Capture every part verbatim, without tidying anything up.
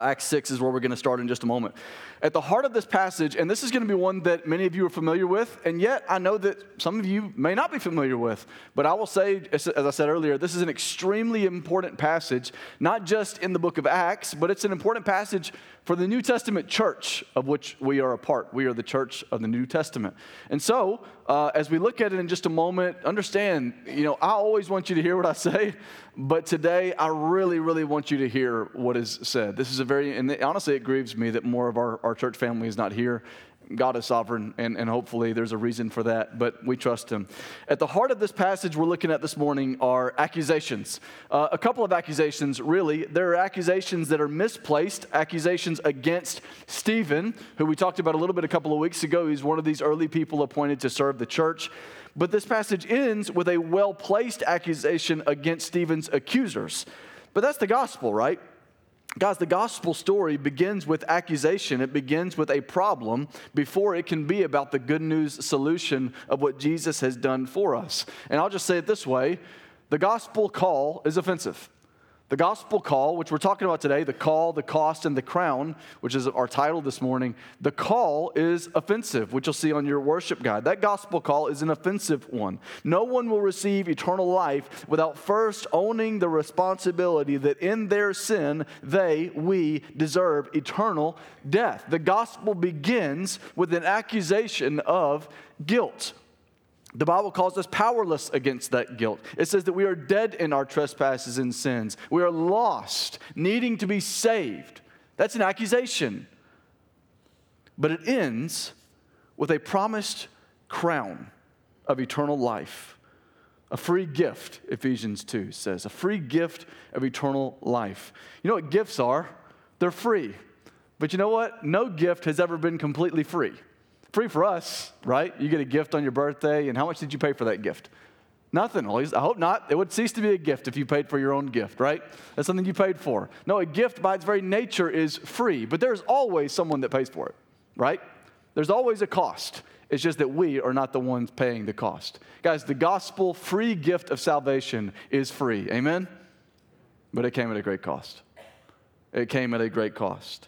Acts six is where we're going to start in just a moment. At the heart of this passage, and this is going to be one that many of you are familiar with, and yet I know that some of you may not be familiar with, but I will say, as I said earlier, this is an extremely important passage, not just in the book of Acts, but it's an important passage for the New Testament church of which we are a part. We are the church of the New Testament. And so, uh, as we look at it in just a moment, understand, you know, I always want you to hear what I say, but today I really, really want you to hear what is said. This is a very, and honestly, it grieves me that more of our, our church family is not here. God is sovereign, and, and hopefully there's a reason for that, but we trust him. At the heart of this passage we're looking at this morning are accusations. Uh, a couple of accusations, really. There are accusations that are misplaced, accusations against Stephen, who we talked about a little bit a couple of weeks ago. He's one of these early people appointed to serve the church. But this passage ends with a well-placed accusation against Stephen's accusers. But that's the gospel, right? Guys, the gospel story begins with accusation. It begins with a problem before it can be about the good news solution of what Jesus has done for us. And I'll just say it this way. The gospel call is offensive. The gospel call, which we're talking about today, the call, the cost, and the crown, which is our title this morning, the call is offensive, which you'll see on your worship guide. That gospel call is an offensive one. No one will receive eternal life without first owning the responsibility that in their sin, they, we, deserve eternal death. The gospel begins with an accusation of guilt. The Bible calls us powerless against that guilt. It says that we are dead in our trespasses and sins. We are lost, needing to be saved. That's an accusation. But it ends with a promised crown of eternal life. A free gift, Ephesians two says. A free gift of eternal life. You know what gifts are? They're free. But you know what? No gift has ever been completely free. Free for us, right? You get a gift on your birthday, and how much did you pay for that gift? Nothing. Well, I hope not. It would cease to be a gift if you paid for your own gift, right? That's something you paid for. No, a gift by its very nature is free, but there's always someone that pays for it, right? There's always a cost. It's just that we are not the ones paying the cost. Guys, the gospel free gift of salvation is free, amen? But it came at a great cost. It came at a great cost.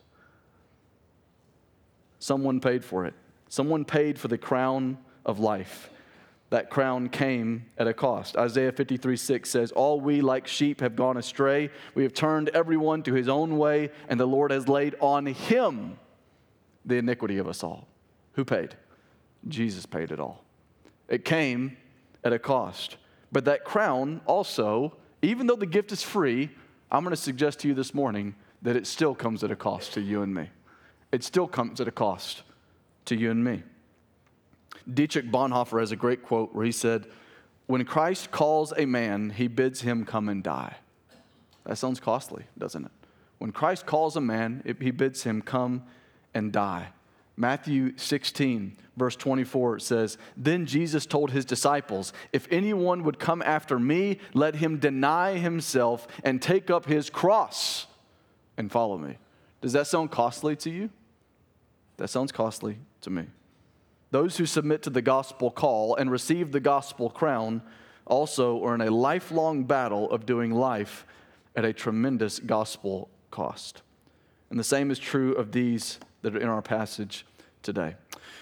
Someone paid for it. Someone paid for the crown of life. That crown came at a cost. Isaiah fifty-three six says, "All we like sheep have gone astray. We have turned everyone to his own way, and the Lord has laid on him the iniquity of us all." Who paid? Jesus paid it all. It came at a cost. But that crown also, even though the gift is free, I'm going to suggest to you this morning that it still comes at a cost to you and me. It still comes at a cost to you and me. Dietrich Bonhoeffer has a great quote where he said, "When Christ calls a man, he bids him come and die." That sounds costly, doesn't it? When Christ calls a man, he bids him come and die. Matthew sixteen, verse twenty-four says, "Then Jesus told his disciples, 'If anyone would come after me, let him deny himself and take up his cross and follow me.'" Does that sound costly to you? That sounds costly to me. Those who submit to the gospel call and receive the gospel crown also are in a lifelong battle of doing life at a tremendous gospel cost. And the same is true of these that are in our passage today.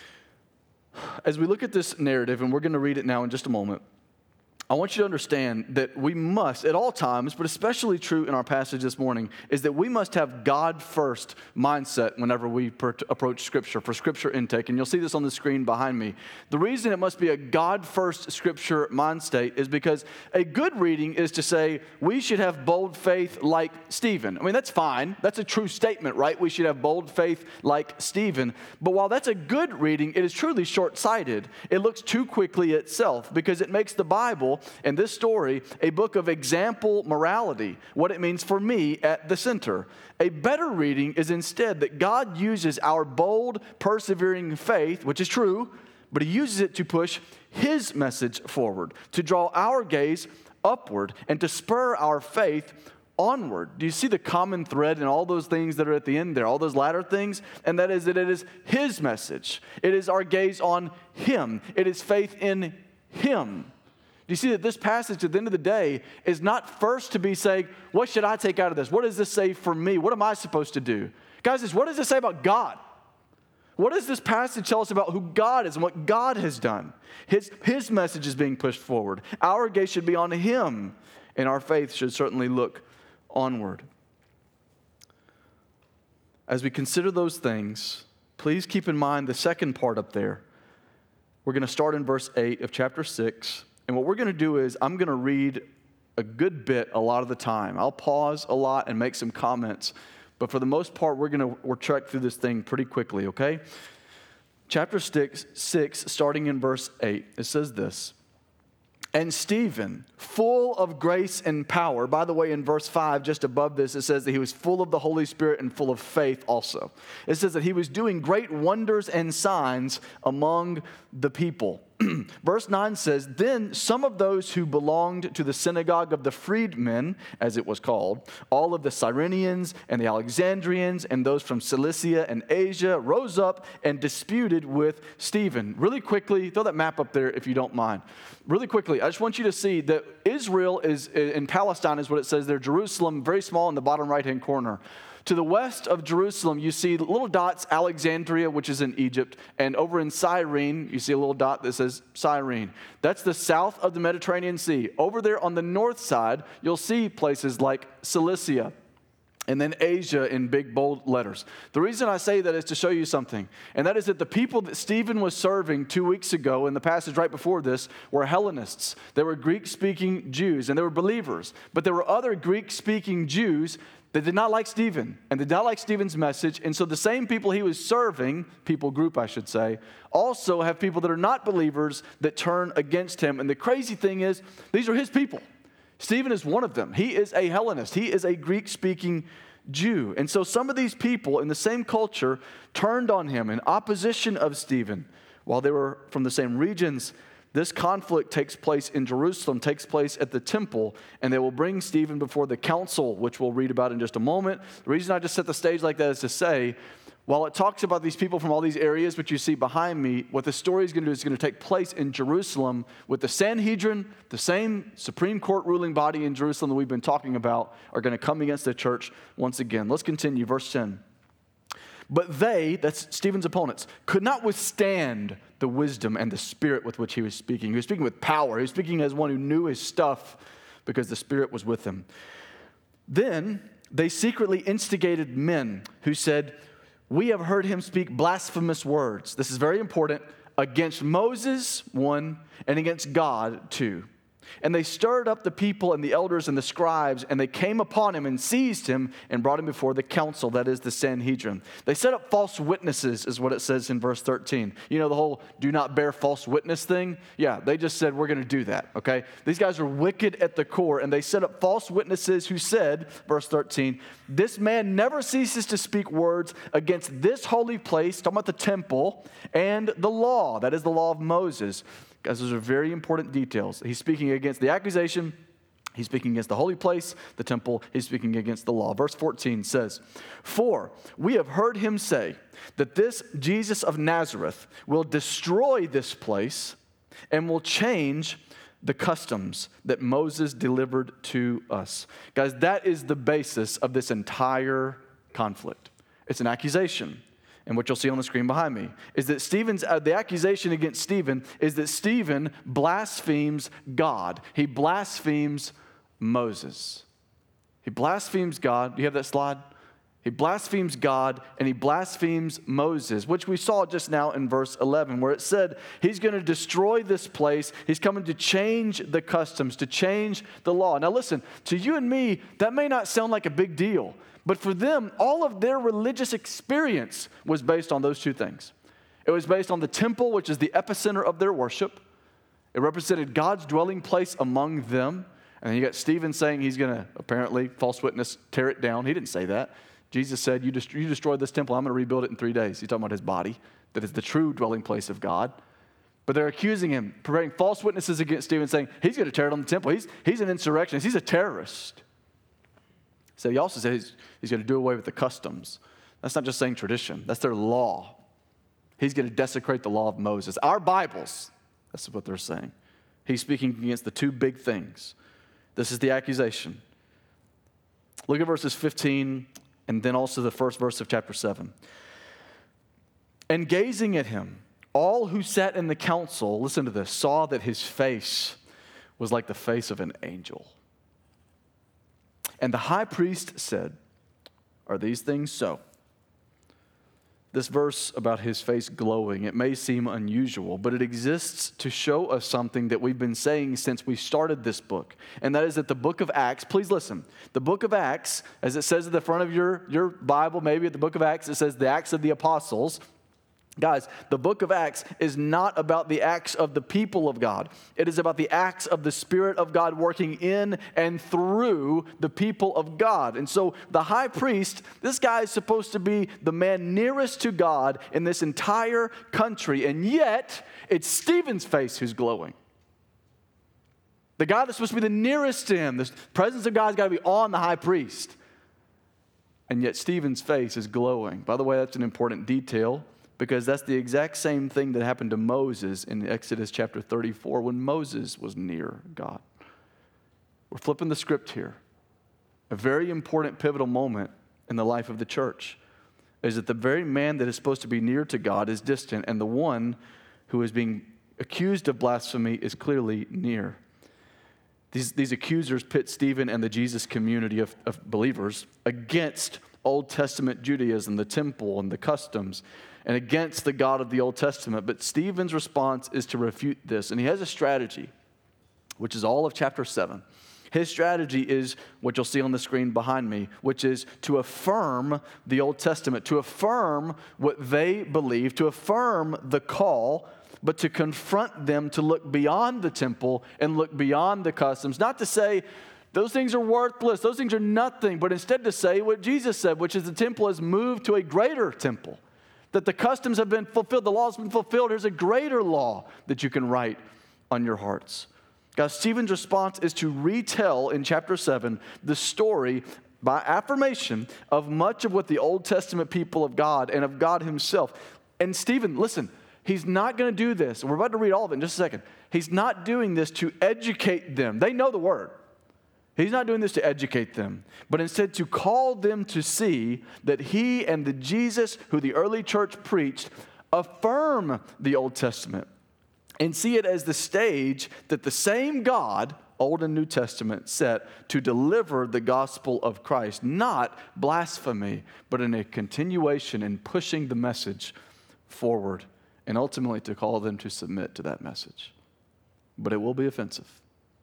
As we look at this narrative, and we're going to read it now in just a moment, I want you to understand that we must, at all times, but especially true in our passage this morning, is that we must have God-first mindset whenever we per- approach Scripture, for Scripture intake. And you'll see this on the screen behind me. The reason it must be a God-first Scripture mind state is because a good reading is to say, we should have bold faith like Stephen. I mean, that's fine. That's a true statement, right? We should have bold faith like Stephen. But while that's a good reading, it is truly short-sighted. It looks too quickly at itself because it makes the Bible and this story a book of example morality, what it means for me at the center. A better reading is instead that God uses our bold, persevering faith, which is true, but he uses it to push his message forward, to draw our gaze upward, and to spur our faith onward. Do you see the common thread in all those things that are at the end there, all those latter things? And that is that it is his message. It is our gaze on him. It is faith in him. you see that this passage at the end of the day is not first to be saying, what should I take out of this? What does this say for me? What am I supposed to do? Guys, what does this say about God? What does this passage tell us about who God is and what God has done? His, his message is being pushed forward. Our gaze should be on him, and our faith should certainly look onward. As we consider those things, please keep in mind the second part up there. We're going to start in verse eight of chapter six, and what we're going to do is I'm going to read a good bit a lot of the time. I'll pause a lot and make some comments. But for the most part, we're going to we're track through this thing pretty quickly, okay? Chapter six, six, starting in verse eight, it says this. And Stephen, full of grace and power. By the way, in verse five, just above this, it says that he was full of the Holy Spirit and full of faith also. It says that he was doing great wonders and signs among the people. Verse nine says, then some of those who belonged to the synagogue of the freedmen, as it was called, all of the Cyrenians and the Alexandrians and those from Cilicia and Asia rose up and disputed with Stephen. Really quickly, throw that map up there if you don't mind. Really quickly, I just want you to see that Israel is in Palestine is what it says there. Jerusalem, very small in the bottom right-hand corner. To the west of Jerusalem, you see little dots, Alexandria, which is in Egypt. And over in Cyrene, you see a little dot that says Cyrene. That's the south of the Mediterranean Sea. Over there on the north side, you'll see places like Cilicia. And then Asia in big, bold letters. The reason I say that is to show you something. And that is that the people that Stephen was serving two weeks ago in the passage right before this were Hellenists. They were Greek-speaking Jews, and they were believers. But there were other Greek-speaking Jews that did not like Stephen and did not like Stephen's message. And so the same people he was serving, people group I should say, also have people that are not believers that turn against him. And the crazy thing is, these are his people. Stephen is one of them. He is a Hellenist. He is a Greek-speaking Jew. And so some of these people in the same culture turned on him in opposition of Stephen. While they were from the same regions, this conflict takes place in Jerusalem, takes place at the temple, and they will bring Stephen before the council, which we'll read about in just a moment. The reason I just set the stage like that is to say, while it talks about these people from all these areas, which you see behind me, what the story is going to do is going to take place in Jerusalem with the Sanhedrin, the same Supreme Court ruling body in Jerusalem that we've been talking about, are going to come against the church once again. Let's continue, verse ten. But they, that's Stephen's opponents, could not withstand the wisdom and the spirit with which he was speaking. He was speaking with power. He was speaking as one who knew his stuff because the Spirit was with him. Then they secretly instigated men who said, we have heard him speak blasphemous words. This is very important. Against Moses, one, and against God, two. And they stirred up the people and the elders and the scribes, and they came upon him and seized him and brought him before the council, that is the Sanhedrin. They set up false witnesses, is what it says in verse thirteen. You know the whole do not bear false witness thing? Yeah, they just said, we're going to do that, okay? These guys are wicked at the core, and they set up false witnesses who said, verse thirteen, this man never ceases to speak words against this holy place, talking about the temple, and the law, that is the law of Moses. Guys, those are very important details. He's speaking against the accusation. He's speaking against the holy place, the temple. He's speaking against the law. Verse fourteen says, for we have heard him say that this Jesus of Nazareth will destroy this place and will change the customs that Moses delivered to us. Guys, that is the basis of this entire conflict. It's an accusation. And what you'll see on the screen behind me is that Stephen's, uh, the accusation against Stephen is that Stephen blasphemes God. He blasphemes Moses. He blasphemes God. Do you have that slide? He blasphemes God and he blasphemes Moses, which we saw just now in verse eleven, where it said he's going to destroy this place. He's coming to change the customs, to change the law. Now listen, to you and me, that may not sound like a big deal. But for them, all of their religious experience was based on those two things. It was based on the temple, which is the epicenter of their worship. It represented God's dwelling place among them. And then you got Stephen saying he's going to, apparently, false witness, tear it down. He didn't say that. Jesus said, you, dest- you destroyed this temple, I'm going to rebuild it in three days. He's talking about his body, that is the true dwelling place of God. But they're accusing him, preparing false witnesses against Stephen, saying he's going to tear down the temple. He's, he's an insurrectionist. He's a terrorist. So he also says he's, he's going to do away with the customs. That's not just saying tradition. That's their law. He's going to desecrate the law of Moses. Our Bibles, that's what they're saying. He's speaking against the two big things. This is the accusation. Look at verses fifteen and then also the first verse of chapter seven. And gazing at him, all who sat in the council, listen to this, saw that his face was like the face of an angel. And the high priest said, "Are these things so?" This verse about his face glowing, it may seem unusual, but it exists to show us something that we've been saying since we started this book. And that is that the book of Acts, please listen, the book of Acts, as it says at the front of your, your Bible, maybe at the book of Acts, it says the Acts of the Apostles. Guys, the book of Acts is not about the acts of the people of God. It is about the acts of the Spirit of God working in and through the people of God. And so the high priest, this guy is supposed to be the man nearest to God in this entire country, and yet it's Stephen's face who's glowing. The guy that's supposed to be the nearest to him, the presence of God's got to be on the high priest. And yet Stephen's face is glowing. By the way, that's an important detail, because that's the exact same thing that happened to Moses in Exodus chapter thirty-four when Moses was near God. We're flipping the script here. A very important pivotal moment in the life of the church is that the very man that is supposed to be near to God is distant, and the one who is being accused of blasphemy is clearly near. These, these accusers pit Stephen and the Jesus community of, of believers against Old Testament Judaism, the temple and the customs, and against the God of the Old Testament. But Stephen's response is to refute this. And he has a strategy, which is all of chapter seven. His strategy is what you'll see on the screen behind me, which is to affirm the Old Testament, to affirm what they believe, to affirm the call, but to confront them to look beyond the temple and look beyond the customs. Not to say those things are worthless, those things are nothing, but instead to say what Jesus said, which is the temple has moved to a greater temple. That the customs have been fulfilled, the law has been fulfilled. There's a greater law that you can write on your hearts. Guys, Stephen's response is to retell in chapter seven the story by affirmation of much of what the Old Testament people of God and of God himself. And Stephen, listen, he's not going to do this. We're about to read all of it in just a second. He's not doing this to educate them. They know the word. He's not doing this to educate them, but instead to call them to see that he and the Jesus who the early church preached affirm the Old Testament and see it as the stage that the same God, Old and New Testament, set to deliver the gospel of Christ, not blasphemy, but in a continuation in pushing the message forward and ultimately to call them to submit to that message. But it will be offensive.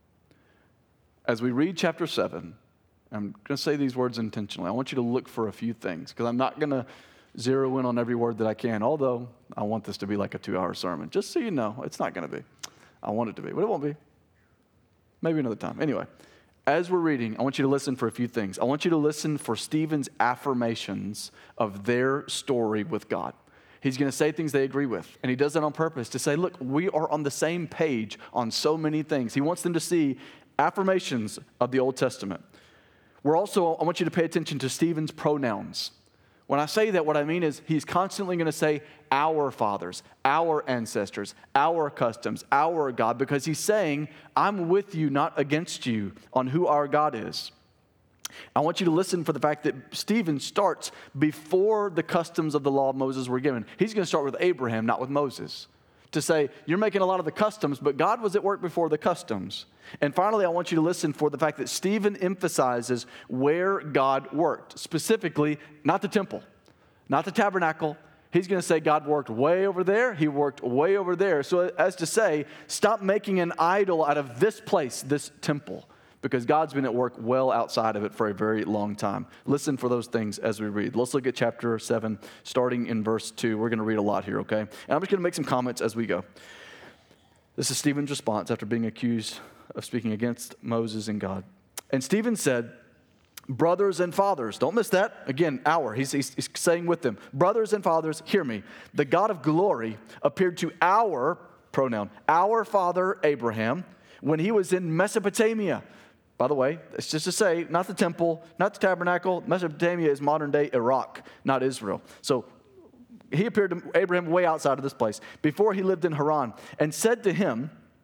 As we read chapter seven, I'm going to say these words intentionally. I want you to look for a few things, because I'm not going to zero in on every word that I can, although I want this to be like a two-hour sermon. Just so you know, it's not going to be. I want it to be, but it won't be. Maybe another time. Anyway, as we're reading, I want you to listen for a few things. I want you to listen for Stephen's affirmations of their story with God. He's going to say things they agree with, and he does that on purpose to say, look, we are on the same page on so many things. He wants them to see affirmations of the Old Testament. We're also, I want you to pay attention to Stephen's pronouns. When I say that, what I mean is he's constantly going to say our fathers, our ancestors, our customs, our God, because he's saying, I'm with you, not against you, on who our God is. I want you to listen for the fact that Stephen starts before the customs of the law of Moses were given. He's going to start with Abraham, not with Moses, to say, you're making a lot of the customs, but God was at work before the customs. And finally, I want you to listen for the fact that Stephen emphasizes where God worked. Specifically, not the temple, not the tabernacle. He's going to say God worked way over there. He worked way over there. So as to say, stop making an idol out of this place, this temple, because God's been at work well outside of it for a very long time. Listen for those things as we read. Let's look at chapter seven, starting in verse two. We're going to read a lot here, okay? And I'm just going to make some comments as we go. This is Stephen's response after being accused of speaking against Moses and God. And Stephen said, brothers and fathers, don't miss that. Again, our, he's, he's, he's saying with them, brothers and fathers, hear me. The God of glory appeared to our, pronoun, our father Abraham, when he was in Mesopotamia. By the way, it's just to say, not the temple, not the tabernacle. Mesopotamia is modern-day Iraq, not Israel. So he appeared to Abraham way outside of this place, before he lived in Haran, and said to him,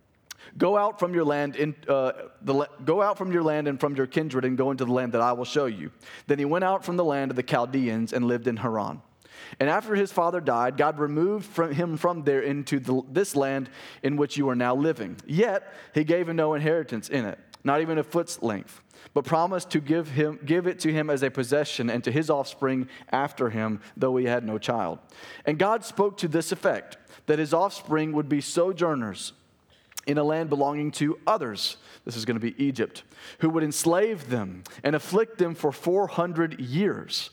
Go out from your land, in, uh, the, go out from your land and from your kindred and go into the land that I will show you. Then he went out from the land of the Chaldeans and lived in Haran. And after his father died, God removed from him from there into the, this land in which you are now living. Yet he gave him no inheritance in it, not even a foot's length, but promised to give him give it to him as a possession and to his offspring after him, though he had no child. And God spoke to this effect, that his offspring would be sojourners in a land belonging to others. This is going to be Egypt, who would enslave them and afflict them for four hundred years.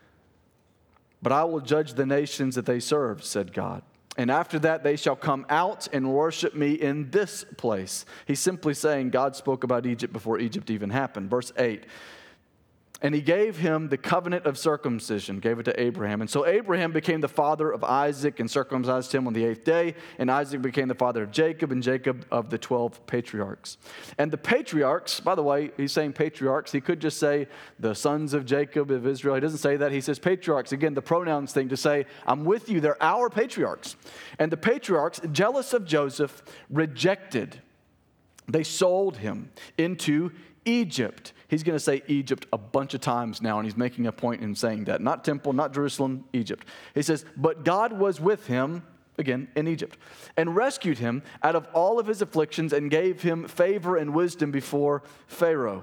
But I will judge the nations that they serve, said God. And after that, they shall come out and worship me in this place. He's simply saying God spoke about Egypt before Egypt even happened. Verse eight. And he gave him the covenant of circumcision, gave it to Abraham. And so Abraham became the father of Isaac and circumcised him on the eighth day. And Isaac became the father of Jacob, and Jacob of the twelve patriarchs. And the patriarchs, by the way, he's saying patriarchs. He could just say the sons of Jacob of Israel. He doesn't say that. He says patriarchs. Again, the pronouns thing to say, I'm with you. They're our patriarchs. And the patriarchs, jealous of Joseph, rejected. They sold him into Egypt. He's going to say Egypt a bunch of times now, and he's making a point in saying that. Not temple, not Jerusalem, Egypt. He says, but God was with him, again, in Egypt, and rescued him out of all of his afflictions and gave him favor and wisdom before Pharaoh,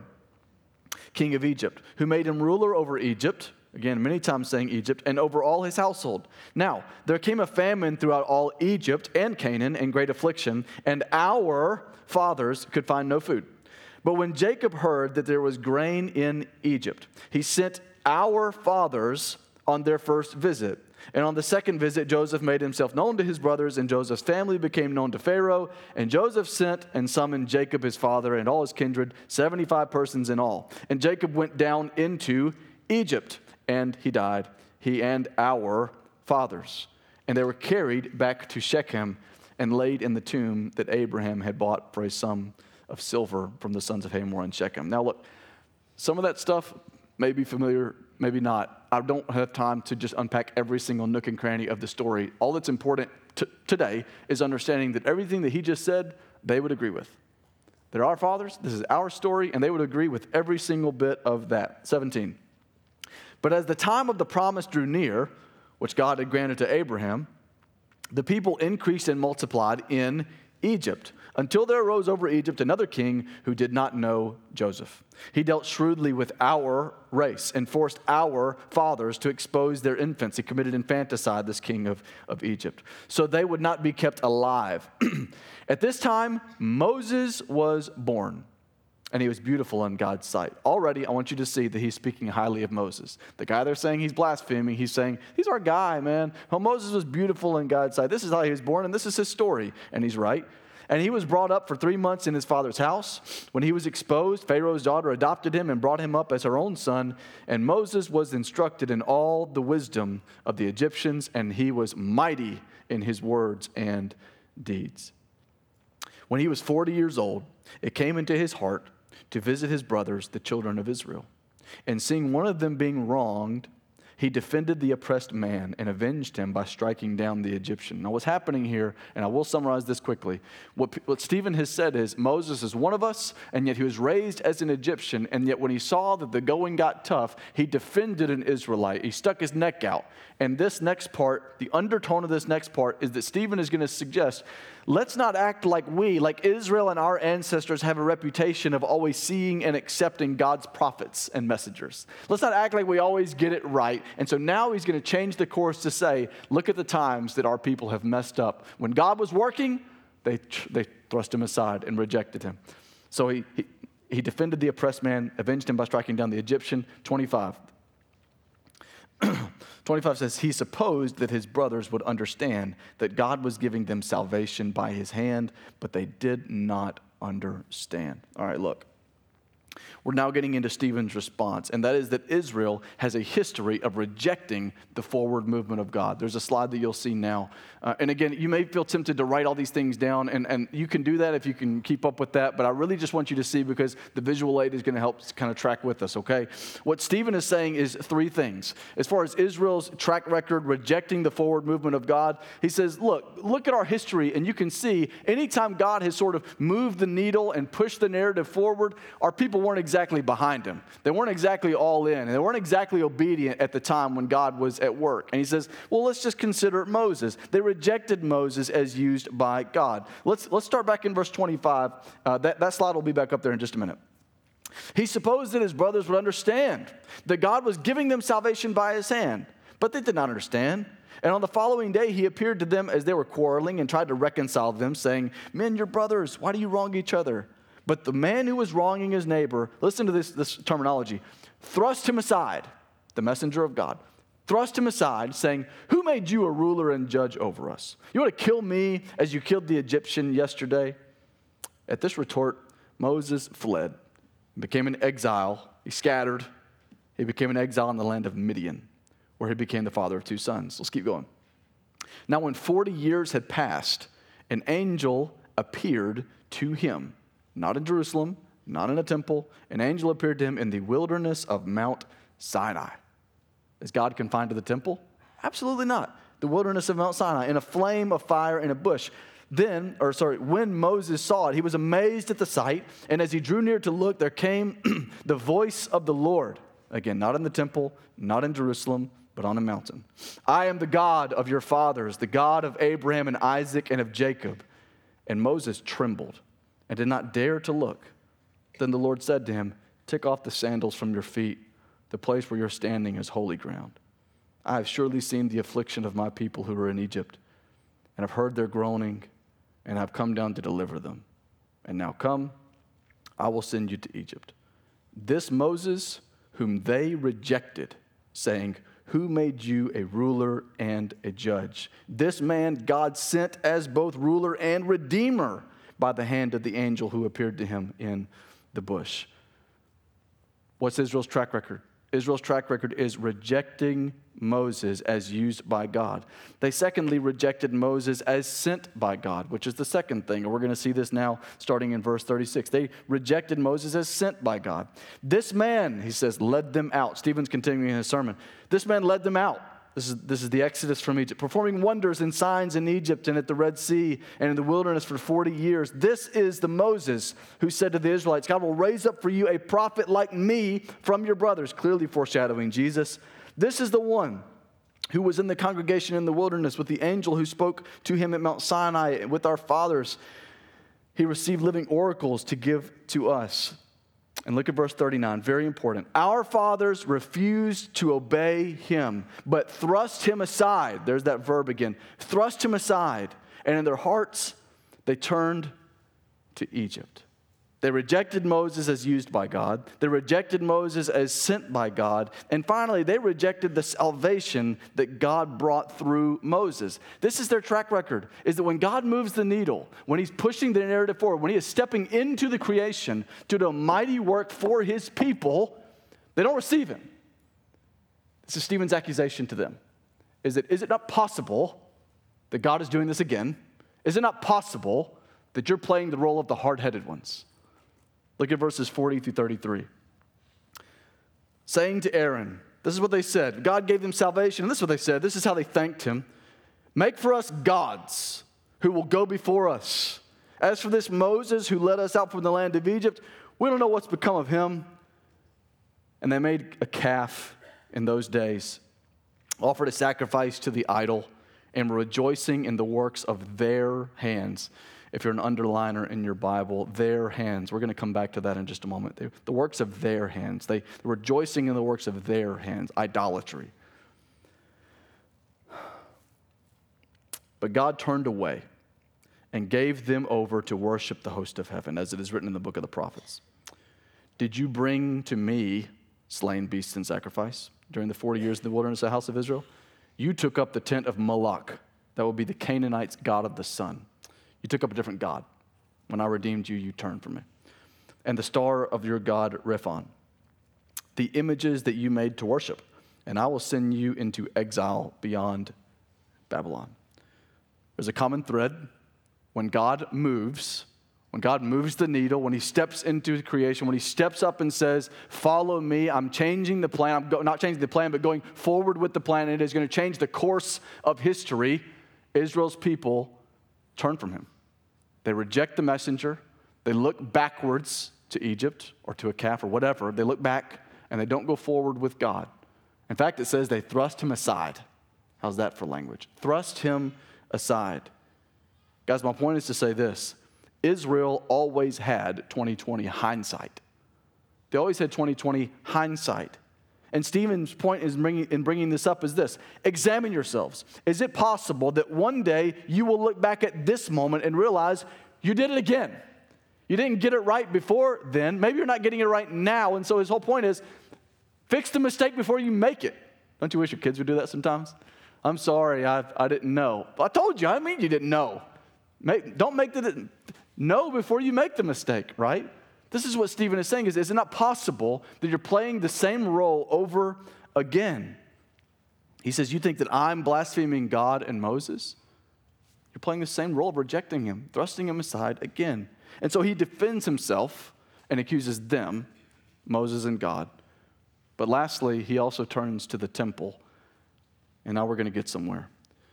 king of Egypt, who made him ruler over Egypt, again, many times saying Egypt, and over all his household. Now, there came a famine throughout all Egypt and Canaan and great affliction, and our fathers could find no food. But when Jacob heard that there was grain in Egypt, he sent our fathers on their first visit. And on the second visit, Joseph made himself known to his brothers, and Joseph's family became known to Pharaoh. And Joseph sent and summoned Jacob his father and all his kindred, seventy-five persons in all. And Jacob went down into Egypt, and he died, he and our fathers. And they were carried back to Shechem and laid in the tomb that Abraham had bought for a sum of silver from the sons of Hamor and Shechem. Now look, some of that stuff may be familiar, maybe not. I don't have time to just unpack every single nook and cranny of the story. All that's important t- today is understanding that everything that he just said, they would agree with. They're our fathers, this is our story, and they would agree with every single bit of that. seventeen. But as the time of the promise drew near, which God had granted to Abraham, the people increased and multiplied in Egypt, until there arose over Egypt another king who did not know Joseph. He dealt shrewdly with our race and forced our fathers to expose their infants. He committed infanticide, this king of, of Egypt, so they would not be kept alive. At this time, Moses was born, and he was beautiful in God's sight. Already, I want you to see that he's speaking highly of Moses. The guy they're saying he's blaspheming, he's saying, he's our guy, man. Well, Moses was beautiful in God's sight. This is how he was born, and this is his story. And he's right. And he was brought up for three months in his father's house. When he was exposed, Pharaoh's daughter adopted him and brought him up as her own son. And Moses was instructed in all the wisdom of the Egyptians, and he was mighty in his words and deeds. When he was forty years old, it came into his heart to visit his brothers, the children of Israel. And seeing one of them being wronged, he defended the oppressed man and avenged him by striking down the Egyptian. Now, what's happening here, and I will summarize this quickly, what, what Stephen has said is Moses is one of us, and yet he was raised as an Egyptian, and yet when he saw that the going got tough, he defended an Israelite. He stuck his neck out. And this next part, the undertone of this next part, is that Stephen is going to suggest, let's not act like we, like Israel and our ancestors, have a reputation of always seeing and accepting God's prophets and messengers. Let's not act like we always get it right. And so now he's going to change the course to say, look at the times that our people have messed up. When God was working, they they thrust him aside and rejected him. So he, he, he defended the oppressed man, avenged him by striking down the Egyptian. twenty-five. twenty-five says, he supposed that his brothers would understand that God was giving them salvation by his hand, but they did not understand. All right, look. We're now getting into Stephen's response, and that is that Israel has a history of rejecting the forward movement of God. There's a slide that you'll see now. Uh, and again, you may feel tempted to write all these things down, and, and you can do that if you can keep up with that, but I really just want you to see because the visual aid is going to help kind of track with us, okay? What Stephen is saying is three things. As far as Israel's track record rejecting the forward movement of God, he says, look, look at our history, and you can see anytime God has sort of moved the needle and pushed the narrative forward, our people weren't exactly behind him. They weren't exactly all in, and they weren't exactly obedient at the time when God was at work. And he says, well, let's just consider Moses. They rejected Moses as used by God. Let's, let's start back in verse twenty-five. Uh, that, that slide will be back up there in just a minute. He supposed that his brothers would understand that God was giving them salvation by his hand, but they did not understand. And on the following day, he appeared to them as they were quarreling and tried to reconcile them, saying, men, you're brothers. Why do you wrong each other? But the man who was wronging his neighbor, listen to this, this terminology, thrust him aside, the messenger of God, thrust him aside, saying, who made you a ruler and judge over us? You want to kill me as you killed the Egyptian yesterday? At this retort, Moses fled and became an exile. He scattered. He became an exile in the land of Midian, where he became the father of two sons. Let's keep going. Now, when forty years had passed, an angel appeared to him. Not in Jerusalem, not in a temple. An angel appeared to him in the wilderness of Mount Sinai. Is God confined to the temple? Absolutely not. The wilderness of Mount Sinai, in a flame of fire in a bush. Then, or sorry, when Moses saw it, he was amazed at the sight. And as he drew near to look, there came the voice of the Lord. Again, not in the temple, not in Jerusalem, but on a mountain. I am the God of your fathers, the God of Abraham and Isaac and of Jacob. And Moses trembled and did not dare to look. Then the Lord said to him, take off the sandals from your feet. The place where you're standing is holy ground. I have surely seen the affliction of my people who are in Egypt, and have heard their groaning, and have come down to deliver them. And now come, I will send you to Egypt. This Moses, whom they rejected, saying, who made you a ruler and a judge? This man God sent as both ruler and redeemer by the hand of the angel who appeared to him in the bush. What's Israel's track record? Israel's track record is rejecting Moses as used by God. They secondly rejected Moses as sent by God, which is the second thing. And we're going to see this now starting in verse thirty-six. They rejected Moses as sent by God. This man, he says, led them out. Stephen's continuing his sermon. This man led them out. This is, this is the Exodus from Egypt, performing wonders and signs in Egypt and at the Red Sea and in the wilderness for forty years. This is the Moses who said to the Israelites, God will raise up for you a prophet like me from your brothers, clearly foreshadowing Jesus. This is the one who was in the congregation in the wilderness with the angel who spoke to him at Mount Sinai with our fathers. He received living oracles to give to us. And look at verse thirty-nine, very important. Our fathers refused to obey him, but thrust him aside. There's that verb again. Thrust him aside. And in their hearts, they turned to Egypt. They rejected Moses as used by God. They rejected Moses as sent by God. And finally, they rejected the salvation that God brought through Moses. This is their track record, is that when God moves the needle, when he's pushing the narrative forward, when he is stepping into the creation to do a mighty work for his people, they don't receive him. This is Stephen's accusation to them. Is that, is it not possible that God is doing this again? Is it not possible that you're playing the role of the hard-headed ones? Look at verses forty through thirty-three. Saying to Aaron, this is what they said. God gave them salvation. And this is what they said. This is how they thanked him. Make for us gods who will go before us. As for this Moses who led us out from the land of Egypt, we don't know what's become of him. And they made a calf in those days, offered a sacrifice to the idol, and were rejoicing in the works of their hands. If you're an underliner in your Bible, their hands. We're going to come back to that in just a moment. They, the works of their hands. They, they're rejoicing in the works of their hands. Idolatry. But God turned away and gave them over to worship the host of heaven, as it is written in the book of the prophets. Did you bring to me slain beasts in sacrifice during the forty years in the wilderness of the house of Israel? You took up the tent of Moloch. That will be the Canaanites' god of the sun. You took up a different god. When I redeemed you, you turned from me. and the star of your god Rephan, the images that you made to worship, and I will send you into exile beyond Babylon. There's a common thread. When God moves, when God moves the needle, when he steps into creation, when he steps up and says, follow me, I'm changing the plan. I'm go- not changing the plan, but going forward with the plan. And it is going to change the course of history. Israel's people turn from him. They reject the messenger. They look backwards to Egypt or to a calf or whatever. They look back and they don't go forward with God. In fact, it says they thrust him aside. How's that for language? Thrust him aside. Guys, my point is to say this. Israel always had twenty twenty hindsight. They always had twenty twenty hindsight. And Stephen's point is bringing, in bringing this up is this. Examine yourselves. Is it possible that one day you will look back at this moment and realize you did it again? You didn't get it right before then. Maybe you're not getting it right now. And so his whole point is, fix the mistake before you make it. Don't you wish your kids would do that sometimes? I'm sorry, I, I didn't know. I told you, I mean you didn't know. Make, don't make the, know before you make the mistake, right? This is what Stephen is saying, is, is it not possible that you're playing the same role over again? He says, you think that I'm blaspheming God and Moses? You're playing the same role of rejecting him, thrusting him aside again. And so he defends himself and accuses them, Moses and God. But lastly, he also turns to the temple. And now we're going to get somewhere.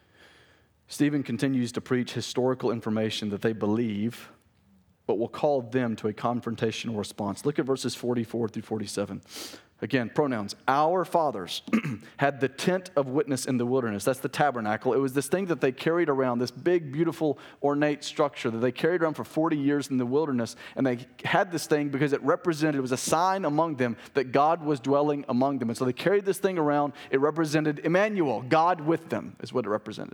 Stephen continues to preach historical information that they believe, but will call them to a confrontational response. Look at verses forty-four through forty-seven. Again, pronouns. Our fathers had the tent of witness in the wilderness. That's the tabernacle. It was this thing that they carried around, this big, beautiful, ornate structure that they carried around for forty years in the wilderness. And they had this thing because it represented, it was a sign among them that God was dwelling among them. And so they carried this thing around. It represented Emmanuel, God with them, is what it represented.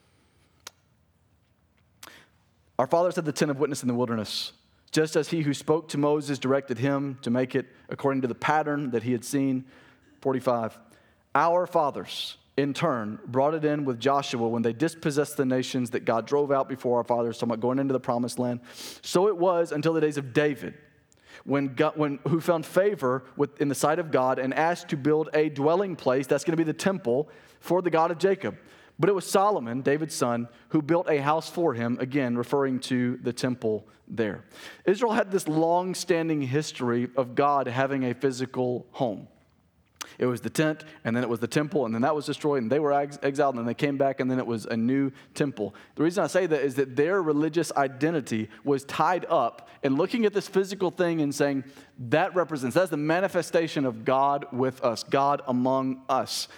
Our fathers had the tent of witness in the wilderness, just as he who spoke to Moses directed him to make it according to the pattern that he had seen. forty-five. Our fathers, in turn, brought it in with Joshua when they dispossessed the nations that God drove out before our fathers, talking about going into the promised land. So it was until the days of David, when God, when, who found favor with, in the sight of God and asked to build a dwelling place, that's going to be the temple, for the God of Jacob. But it was Solomon, David's son, who built a house for him, again, referring to the temple there. Israel had this long-standing history of God having a physical home. It was the tent, and then it was the temple, and then that was destroyed, and they were ex- exiled, and then they came back, and then it was a new temple. The reason I say that is that their religious identity was tied up in looking at this physical thing and saying, that represents, that's the manifestation of God with us, God among us.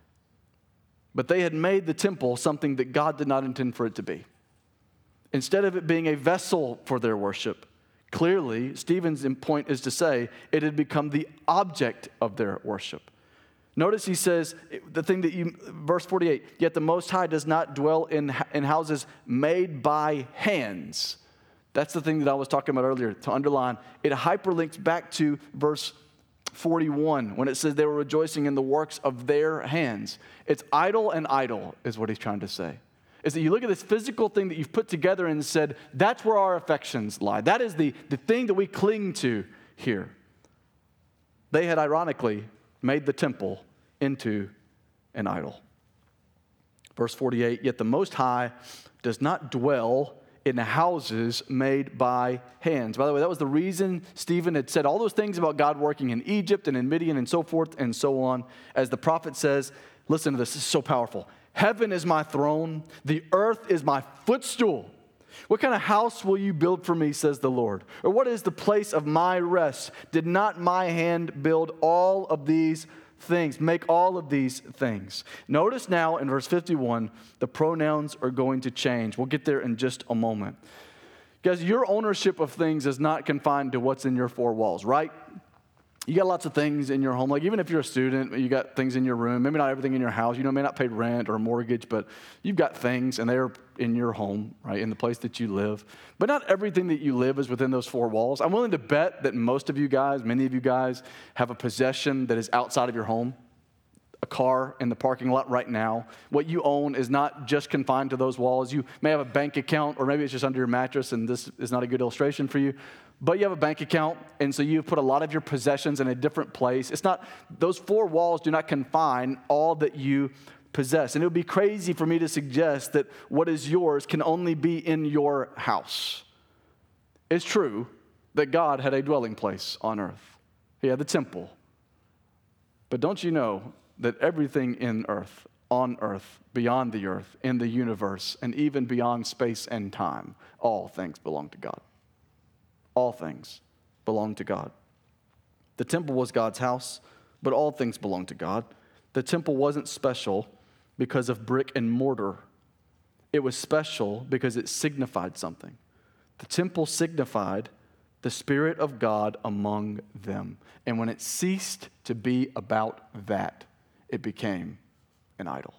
But they had made the temple something that God did not intend for it to be. Instead of it being a vessel for their worship, clearly, Stephen's point is to say it had become the object of their worship. Notice he says, the thing that you, verse forty-eight, yet the Most High does not dwell in, in houses made by hands. That's the thing that I was talking about earlier, to underline. It hyperlinks back to verse forty-one, when it says they were rejoicing in the works of their hands. It's idol and idol is what he's trying to say. Is that you look at this physical thing that you've put together and said, that's where our affections lie. That is the, the thing that we cling to here. They had ironically made the temple into an idol. Verse forty-eight, yet the Most High does not dwell in houses made by hands. By the way, that was the reason Stephen had said all those things about God working in Egypt and in Midian and so forth and so on. As the prophet says, listen to this, this is so powerful. Heaven is my throne, the earth is my footstool. What kind of house will you build for me, says the Lord? Or what is the place of my rest? Did not my hand build all of these things, make all of these things? Notice now in verse fifty-one, the pronouns are going to change. We'll get there in just a moment. Guys, your ownership of things is not confined to what's in your four walls, right? You got lots of things in your home. Like even if you're a student, you got things in your room. Maybe not everything in your house. You know, may not pay rent or a mortgage, but you've got things and they're in your home, right, in the place that you live. But not everything that you live is within those four walls. I'm willing to bet that most of you guys, many of you guys, have a possession that is outside of your home. a car in the parking lot right now. What you own is not just confined to those walls. You may have a bank account, or maybe it's just under your mattress, and this is not a good illustration for you. But you have a bank account, and so you put a lot of your possessions in a different place. It's not, those four walls do not confine all that you possess. And it would be crazy for me to suggest that what is yours can only be in your house. It's true that God had a dwelling place on earth. He had the temple. But don't you know that everything in earth, on earth, beyond the earth, in the universe, and even beyond space and time, all things belong to God. All things belong to God. The temple was God's house, but all things belong to God. The temple wasn't special because of brick and mortar. It was special because it signified something. The temple signified the Spirit of God among them. And when it ceased to be about that, it became an idol.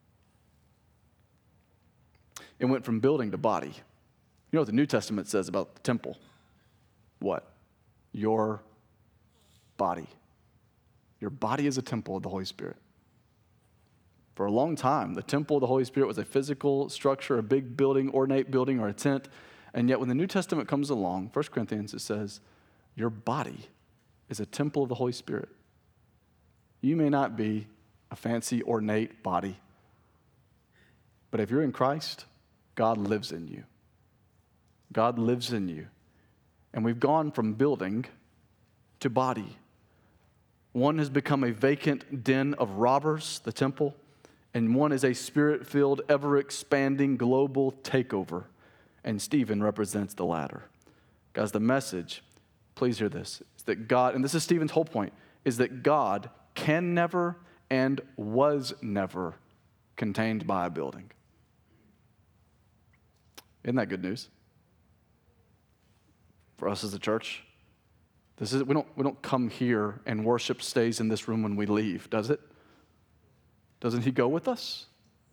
It went from building to body. You know what the New Testament says about the temple? What? Your body. Your body is a temple of the Holy Spirit. For a long time, the temple of the Holy Spirit was a physical structure, a big building, ornate building, or a tent. And yet when the New Testament comes along, First Corinthians, it says, your body is a temple of the Holy Spirit. You may not be a fancy, ornate body, but if you're in Christ, God lives in you. God lives in you. And we've gone from building to body. One has become a vacant den of robbers, the temple, and one is a spirit-filled, ever-expanding global takeover. And Stephen represents the latter. Guys, the message, please hear this, is that God, and this is Stephen's whole point, is that God can never and was never contained by a building. Isn't that good news? For us as a church, this is we don't we don't come here and worship stays in this room when we leave, does it? Doesn't he go with us?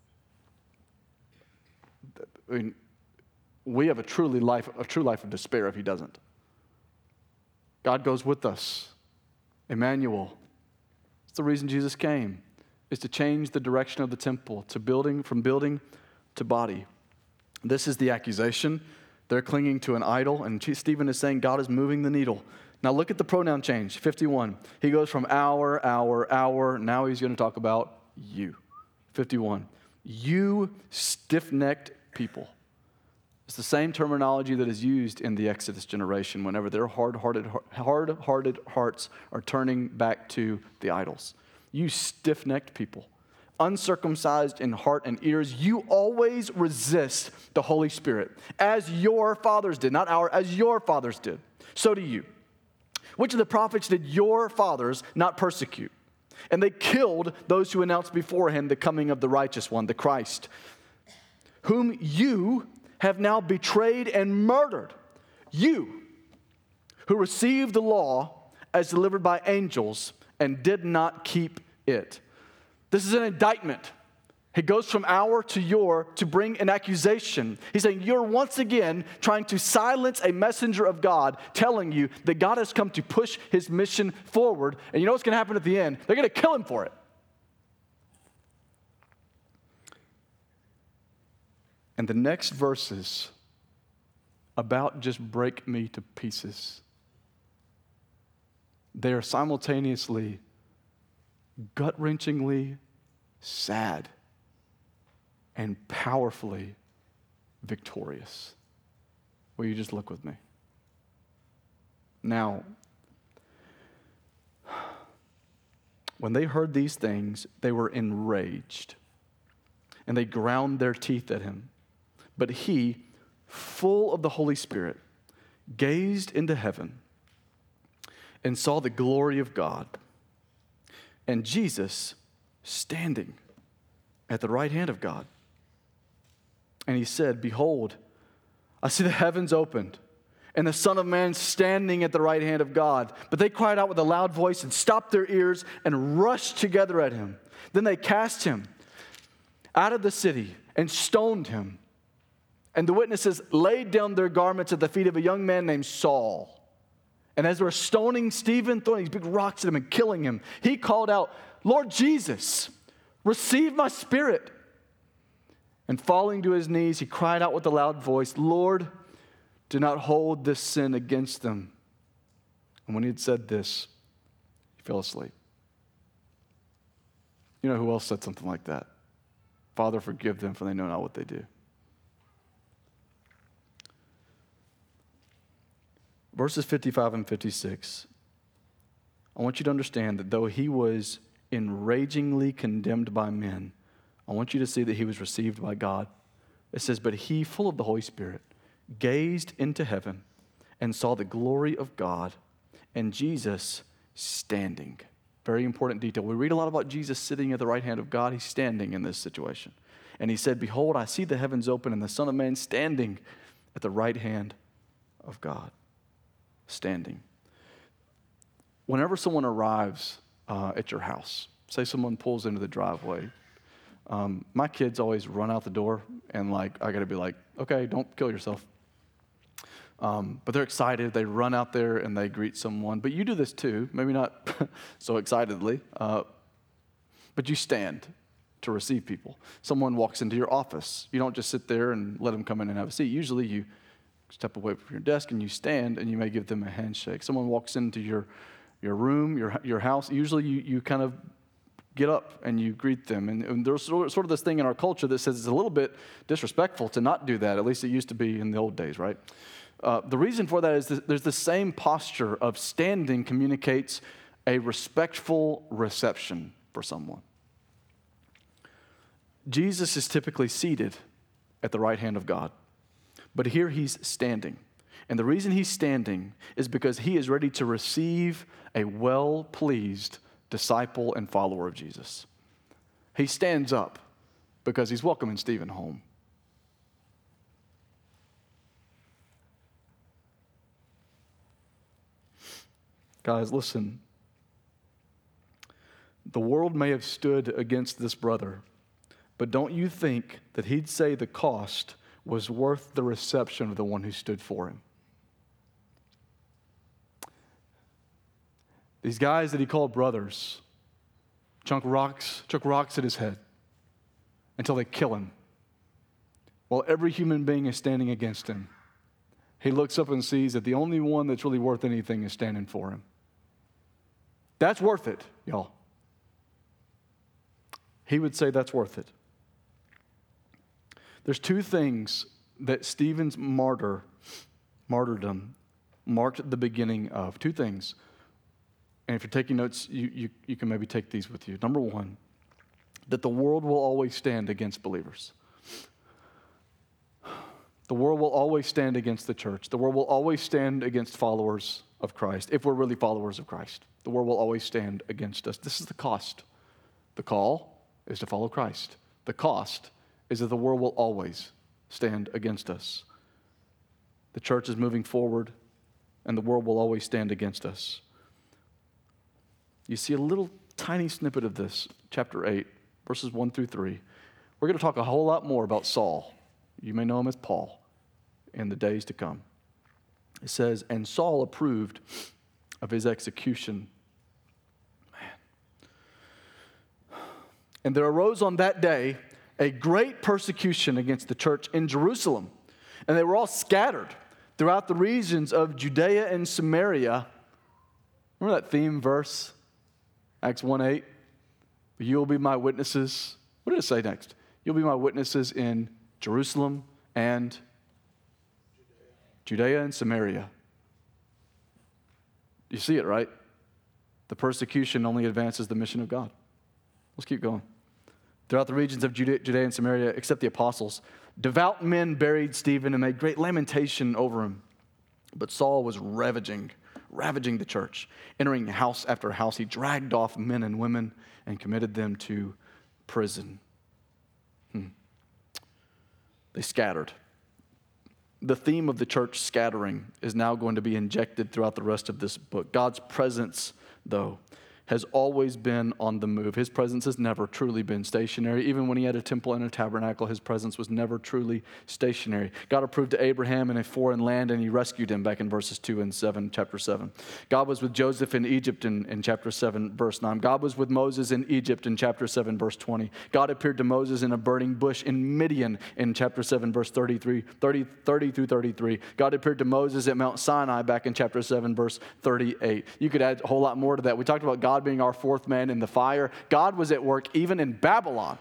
I mean, we have a truly life, a true life of despair if he doesn't. God goes with us. Emmanuel. It's the reason Jesus came, is to change the direction of the temple, to building, from building to body. This is the accusation. They're clinging to an idol, and Stephen is saying God is moving the needle. Now look at the pronoun change, fifty-one. He goes from our, our, our. Now he's going to talk about you. fifty-one. You stiff-necked people. It's the same terminology that is used in the Exodus generation whenever their hard-hearted, hard-hearted hearts are turning back to the idols. You stiff-necked people, uncircumcised in heart and ears, you always resist the Holy Spirit, as your fathers did, not our, as your fathers did. So do you. Which of the prophets did your fathers not persecute? And they killed those who announced beforehand the coming of the righteous one, the Christ, whom you have now betrayed and murdered. You, who received the law as delivered by angels and did not keep it. This is an indictment. He goes from our to your to bring an accusation. He's saying you're once again trying to silence a messenger of God, telling you that God has come to push his mission forward. And you know what's going to happen at the end? They're going to kill him for it. And the next verses about just break me to pieces. They are simultaneously gut-wrenchingly sad and powerfully victorious. Will you just look with me? Now, when they heard these things, they were enraged, and they ground their teeth at him. But he, full of the Holy Spirit, gazed into heaven and saw the glory of God, and Jesus standing at the right hand of God. And he said, behold, I see the heavens opened, and the Son of Man standing at the right hand of God. But they cried out with a loud voice and stopped their ears and rushed together at him. Then they cast him out of the city and stoned him. And the witnesses laid down their garments at the feet of a young man named Saul. And as they were stoning Stephen, throwing these big rocks at him and killing him, he called out, "Lord Jesus, receive my spirit." And falling to his knees, he cried out with a loud voice, "Lord, do not hold this sin against them." And when he had said this, he fell asleep. You know who else said something like that? "Father, forgive them, for they know not what they do." Verses fifty-five and fifty-six, I want you to understand that though he was enragingly condemned by men, I want you to see that he was received by God. It says, "But he, full of the Holy Spirit, gazed into heaven and saw the glory of God and Jesus standing." Very important detail. We read a lot about Jesus sitting at the right hand of God. He's standing in this situation. And he said, "Behold, I see the heavens open and the Son of Man standing at the right hand of God." Standing. Whenever someone arrives uh, at your house, say someone pulls into the driveway, um, my kids always run out the door, and like I got to be like, "Okay, don't kill yourself." Um, but they're excited. They run out there and they greet someone. But you do this too, maybe not so excitedly, uh, but you stand to receive people. Someone walks into your office. You don't just sit there and let them come in and have a seat. Usually you step away from your desk and you stand and you may give them a handshake. Someone walks into your your room, your your house. Usually you, you kind of get up and you greet them. And, and there's sort of this thing in our culture that says it's a little bit disrespectful to not do that. At least it used to be in the old days, right? Uh, the reason for that is that there's the same posture of standing communicates a respectful reception for someone. Jesus is typically seated at the right hand of God. But here he's standing. And the reason he's standing is because he is ready to receive a well-pleased disciple and follower of Jesus. He stands up because he's welcoming Stephen home. Guys, listen. The world may have stood against this brother, but don't you think that he'd say the cost was worth the reception of the one who stood for him? These guys that he called brothers chunk rocks, chuck rocks at his head until they kill him. While every human being is standing against him, he looks up and sees that the only one that's really worth anything is standing for him. That's worth it, y'all. He would say that's worth it. There's two things that Stephen's martyr, martyrdom marked the beginning of. Two things. And if you're taking notes, you, you, you can maybe take these with you. Number one, that the world will always stand against believers. The world will always stand against the church. The world will always stand against followers of Christ, if we're really followers of Christ. The world will always stand against us. This is the cost. The call is to follow Christ. The cost is that the world will always stand against us. The church is moving forward, and the world will always stand against us. You see a little tiny snippet of this, chapter eight, verses one through three. We're going to talk a whole lot more about Saul. You may know him as Paul in the days to come. It says, "And Saul approved of his execution." Man. "And there arose on that day a great persecution against the church in Jerusalem, and they were all scattered throughout the regions of Judea and Samaria." Remember that theme verse, Acts one eight? "You will be my witnesses." What did it say next? "You'll be my witnesses in Jerusalem and Judea, Judea and Samaria." You see it, right? The persecution only advances the mission of God. Let's keep going. "Throughout the regions of Judea, Judea and Samaria, except the apostles, devout men buried Stephen and made great lamentation over him. But Saul was ravaging, ravaging the church. Entering house after house, he dragged off men and women and committed them to prison." Hmm. They scattered. The theme of the church scattering is now going to be injected throughout the rest of this book. God's presence, though, has always been on the move. His presence has never truly been stationary. Even when he had a temple and a tabernacle, his presence was never truly stationary. God approved to Abraham in a foreign land, and he rescued him back in verses two and seven, chapter seven. God was with Joseph in Egypt in, in chapter seven, verse nine. God was with Moses in Egypt in chapter seven, verse twenty. God appeared to Moses in a burning bush in Midian in chapter seven, verse thirty-three, thirty, thirty through thirty-three. God appeared to Moses at Mount Sinai back in chapter seven, verse thirty-eight. You could add a whole lot more to that. We talked about God being our fourth man in the fire. God was at work even in Babylon.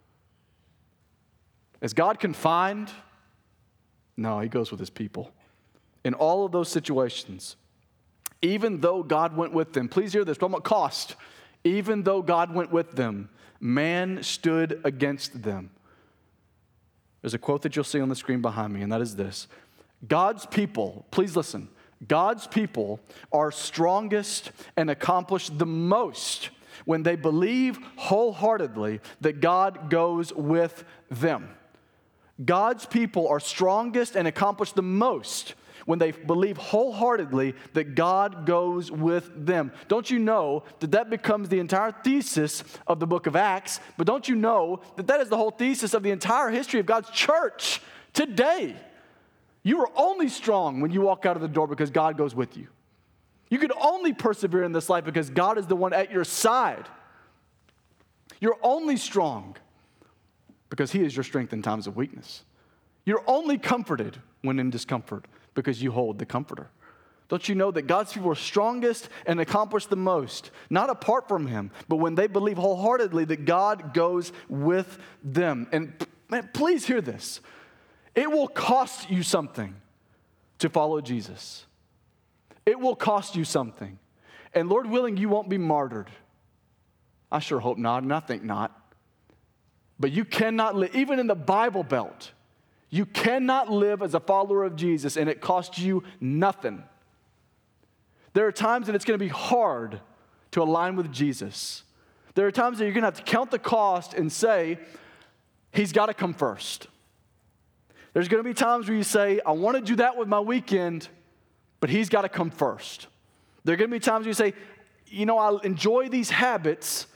Is God confined? No, he goes with his people. In all of those situations, even though God went with them, please hear this, talking about cost. Even though God went with them, man stood against them. There's a quote that you'll see on the screen behind me, and that is this. God's people, please listen, God's people are strongest and accomplish the most when they believe wholeheartedly that God goes with them. God's people are strongest and accomplish the most when they believe wholeheartedly that God goes with them. Don't you know that that becomes the entire thesis of the book of Acts? But don't you know that that is the whole thesis of the entire history of God's church today? You are only strong when you walk out of the door because God goes with you. You can only persevere in this life because God is the one at your side. You're only strong because he is your strength in times of weakness. You're only comforted when in discomfort because you hold the comforter. Don't you know that God's people are strongest and accomplish the most, not apart from him, but when they believe wholeheartedly that God goes with them. And man, please hear this. It will cost you something to follow Jesus. It will cost you something. And Lord willing, you won't be martyred. I sure hope not, and I think not. But you cannot live, even in the Bible Belt, you cannot live as a follower of Jesus and it costs you nothing. There are times that it's going to be hard to align with Jesus. There are times that you're going to have to count the cost and say, he's got to come first. There's going to be times where you say, I want to do that with my weekend, but he's got to come first. There are going to be times where you say, you know, I enjoy these habits,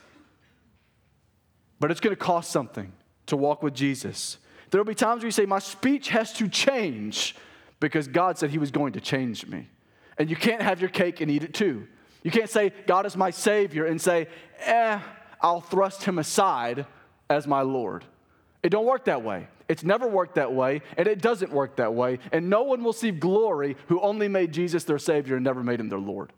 but it's going to cost something to walk with Jesus. There will be times where you say, my speech has to change because God said he was going to change me. And you can't have your cake and eat it too. You can't say, God is my Savior, and say, eh, I'll thrust him aside as my Lord. It don't work that way. It's never worked that way, and it doesn't work that way. And no one will see glory who only made Jesus their Savior and never made him their Lord.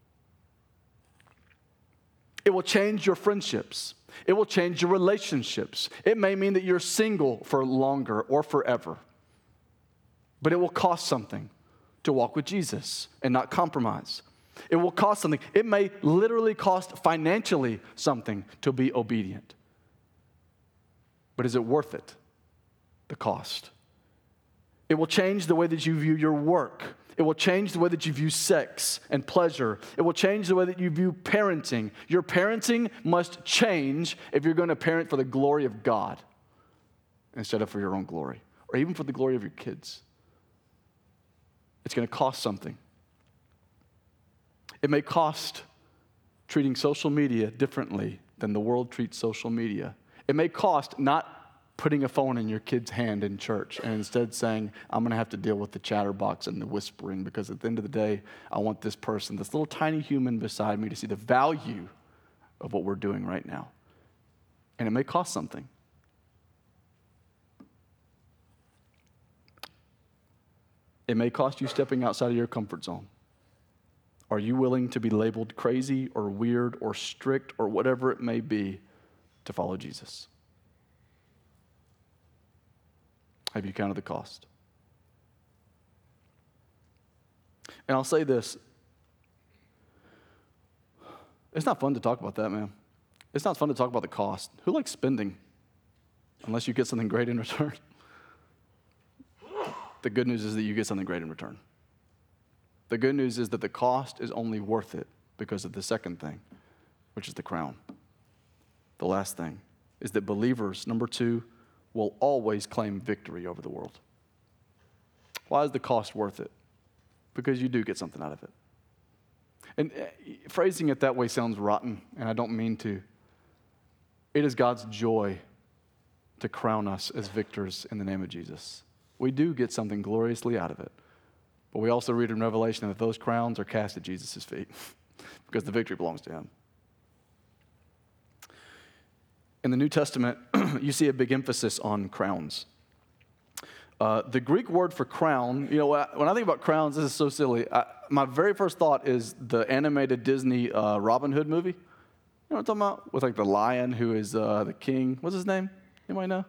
It will change your friendships. It will change your relationships. It may mean that you're single for longer or forever. But it will cost something to walk with Jesus and not compromise. It will cost something. It may literally cost financially something to be obedient. But is it worth it? The cost. It will change the way that you view your work. It will change the way that you view sex and pleasure. It will change the way that you view parenting. Your parenting must change if you're going to parent for the glory of God instead of for your own glory, or even for the glory of your kids. It's going to cost something. It may cost treating social media differently than the world treats social media. It may cost not putting a phone in your kid's hand in church and instead saying, I'm going to have to deal with the chatterbox and the whispering because at the end of the day, I want this person, this little tiny human beside me to see the value of what we're doing right now. And it may cost something. It may cost you stepping outside of your comfort zone. Are you willing to be labeled crazy or weird or strict or whatever it may be to follow Jesus? Have you counted the cost? And I'll say this. It's not fun to talk about that, man. It's not fun to talk about the cost. Who likes spending unless you get something great in return? The good news is that you get something great in return. The good news is that the cost is only worth it because of the second thing, which is the crown. The last thing is that believers, number two, will always claim victory over the world. Why is the cost worth it? Because you do get something out of it. And uh, phrasing it that way sounds rotten, and I don't mean to. It is God's joy to crown us as victors in the name of Jesus. We do get something gloriously out of it. But we also read in Revelation that those crowns are cast at Jesus' feet because the victory belongs to him. In the New Testament, you see a big emphasis on crowns. Uh, the Greek word for crown, you know, when I think about crowns, this is so silly. I, my very first thought is the animated Disney uh, Robin Hood movie. You know what I'm talking about? With like the lion who is uh, the king. What's his name? Anybody know?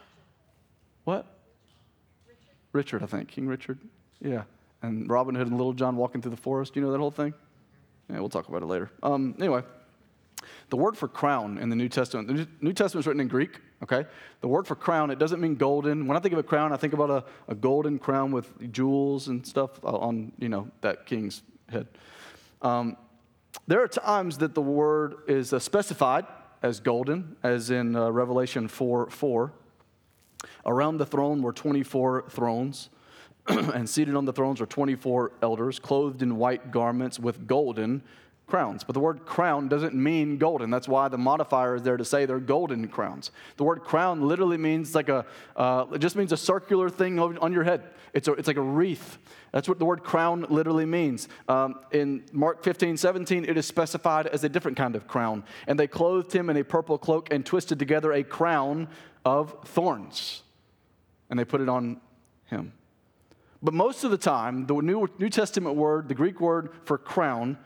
What? Richard. Richard, I think. King Richard. Yeah. And Robin Hood and Little John walking through the forest. You know that whole thing? Yeah, we'll talk about it later. Um, anyway. The word for crown in the New Testament, the New Testament is written in Greek, okay? The word for crown, it doesn't mean golden. When I think of a crown, I think about a, a golden crown with jewels and stuff on, you know, that king's head. Um, there are times that the word is uh, specified as golden, as in uh, Revelation four four. Around the throne were twenty-four thrones, and seated on the thrones were twenty-four elders, clothed in white garments with golden crowns. But the word crown doesn't mean golden. That's why the modifier is there to say they're golden crowns. The word crown literally means like a, uh, it just means a circular thing on your head. It's, a, it's like a wreath. That's what the word crown literally means. Um, in Mark fifteen seventeen, it is specified as a different kind of crown. And they clothed him in a purple cloak and twisted together a crown of thorns. And they put it on him. But most of the time, the New, New Testament word, the Greek word for crown,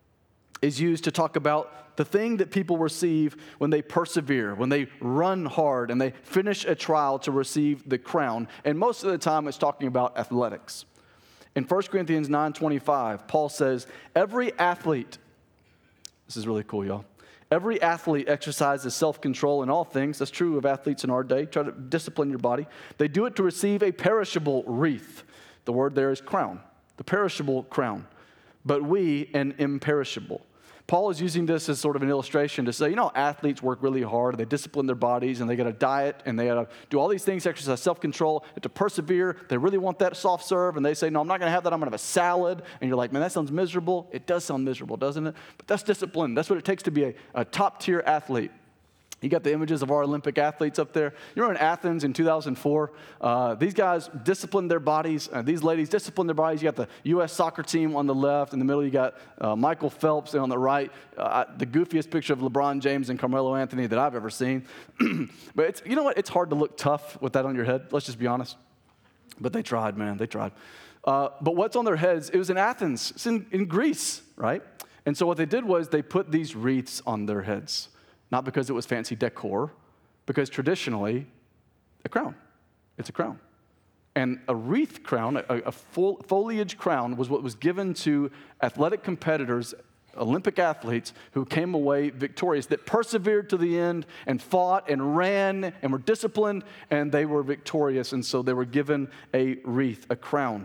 is used to talk about the thing that people receive when they persevere, when they run hard and they finish a trial to receive the crown. And most of the time it's talking about athletics. In First Corinthians nine twenty-five, Paul says, every athlete, this is really cool, y'all. Every athlete exercises self-control in all things. That's true of athletes in our day. Try to discipline your body. They do it to receive a perishable wreath. The word there is crown, the perishable crown. But we, an imperishable. Paul is using this as sort of an illustration to say, you know, athletes work really hard, they discipline their bodies, and they got to diet, and they got to do all these things, exercise self-control, and to persevere. They really want that soft serve, and they say, no, I'm not going to have that, I'm going to have a salad. And you're like, man, that sounds miserable. It does sound miserable, doesn't it? But that's discipline. That's what it takes to be a, a top-tier athlete. You got the images of our Olympic athletes up there. You were in Athens in two thousand four. Uh, these guys disciplined their bodies. Uh, these ladies disciplined their bodies. You got the U S soccer team on the left. In the middle, you got uh, Michael Phelps. And on the right, uh, the goofiest picture of LeBron James and Carmelo Anthony that I've ever seen. But it's, you know what? It's hard to look tough with that on your head. Let's just be honest. But they tried, man. They tried. Uh, but what's on their heads? It was in Athens. It's in, in Greece, right? And so what they did was they put these wreaths on their heads. Not because it was fancy decor, because traditionally, a crown. It's a crown. And a wreath crown, a, a full foliage crown, was what was given to athletic competitors, Olympic athletes, who came away victorious, that persevered to the end and fought and ran and were disciplined, and they were victorious. And so they were given a wreath, a crown.